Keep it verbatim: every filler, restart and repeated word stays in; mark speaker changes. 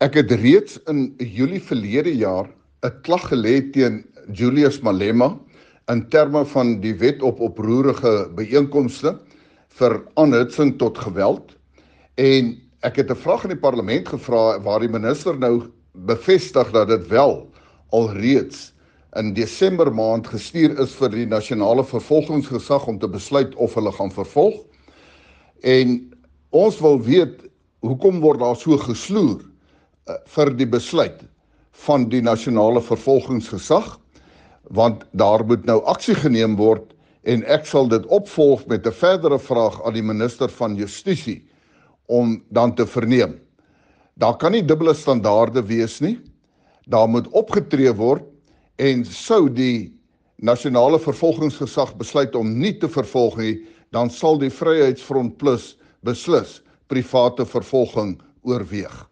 Speaker 1: Ek het reeds in Julie verlede jaar 'n klag gelê teen Julius Malema in terme van die wet op oproerige byeenkomste vir aanhitsing tot geweld. En ek het 'n vraag in die parlement gevra waar die minister nou bevestig dat dit wel alreeds in Desember maand gestuur is vir die nasionale vervolgingsgesag om te besluit of hulle gaan vervolg. En ons wil weet, hoekom word daar so gesloer uh, vir die besluit van die nasionale vervolgingsgesag, want daar moet nou aksie geneem word en ek sal dit opvolg met 'n verdere vraag aan die minister van Justisie om dan te verneem. Daar kan nie dubbele standaarde wees nie, daar moet opgetree word en sou die nasionale vervolgingsgesag besluit om nie te vervolg nie, dan sal die Vryheidsfront Plus beslis private vervolging oorweeg.